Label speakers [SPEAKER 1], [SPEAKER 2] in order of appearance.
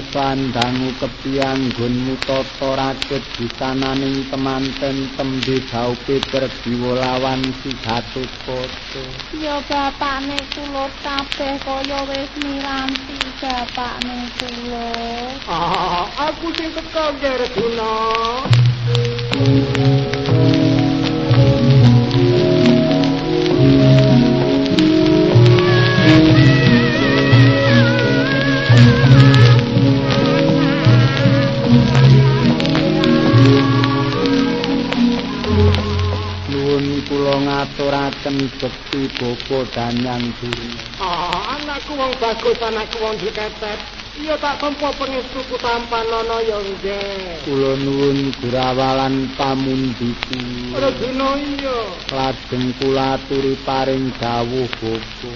[SPEAKER 1] bandangu kepianggonmu tata rakit busananing temanten tembe daupe berdiwolawan si Gatotkaca.
[SPEAKER 2] Ya bapakne kula kabeh kaya wis miranti bapakne kula.
[SPEAKER 3] Aku sing teka Arjuna.
[SPEAKER 1] Kula ngaturaken bekti bapa Danyang Durna.
[SPEAKER 3] Anakku wong bagus, anakku wong diketet. Iya tak tempo pengestuku tampanana ya nggih.
[SPEAKER 1] Kula nuwun gurawalan pamundiku.
[SPEAKER 3] Arjuna iya.
[SPEAKER 1] Lajeng kula aturi paring dawuh bapa.